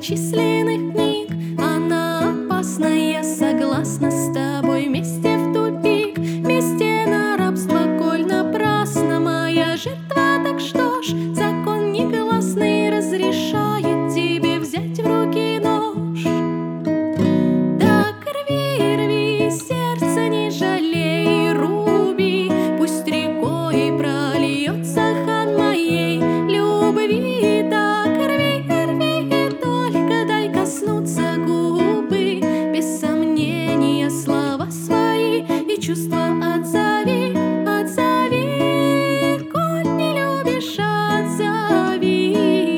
многочисленных книг. Она опасна, я согласна с тобой. Вместе в тупик, вместе на рабство, коль напрасно моя жертва. Так что ж, закон негласный разрешает тебе взять в руки нож. Так рви, рви, сердце не жалей, руби, пусть рекой прольется хан моей любви. Так рви, рви, только дай коснуться губы, без сомнения слова свои и чувства отзови, отзови, коль не любишь, отзови.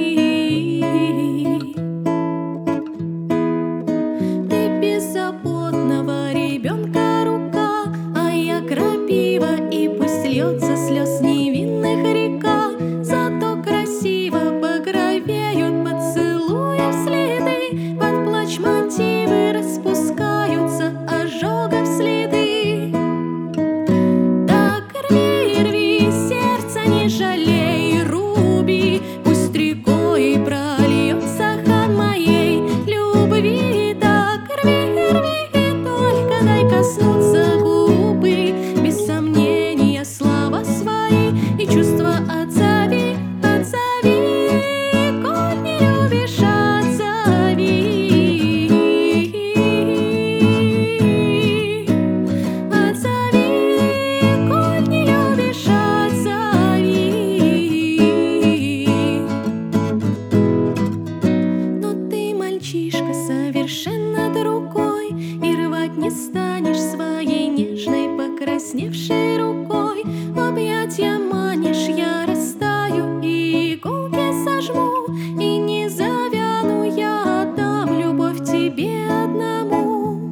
Ты беззаботного ребенка рука, а я крапива, и пусть льется слез невинных река. Зато красиво багровеют поцелуев следы, под плач мотивы распускаются ожогов следы. Так рви, рви, сердце не жалей, руби, пусть рекой прольется хан моей любви. Так рви, рви, только дай коснуться губы, без сомнения слова свои и чувства отзови, отзови, коль не любишь, отзови, отзови, коль не любишь, отзови. Но ты мальчишка совершенно другой, и рвать не станешь своей нежной покрасневшей рукой. В объятья манишь, я растаю и иголки сожму, и не завяну, я отдам любовь тебе одному.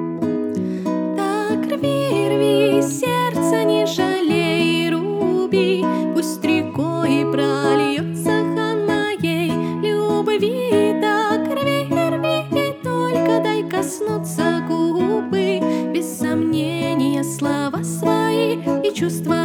Так рви, рви, сердце не жалей, руби, пусть рекой прольется хан моей любви. Так рви, рви, только дай коснуться губы, без сомнения слова свои и чувства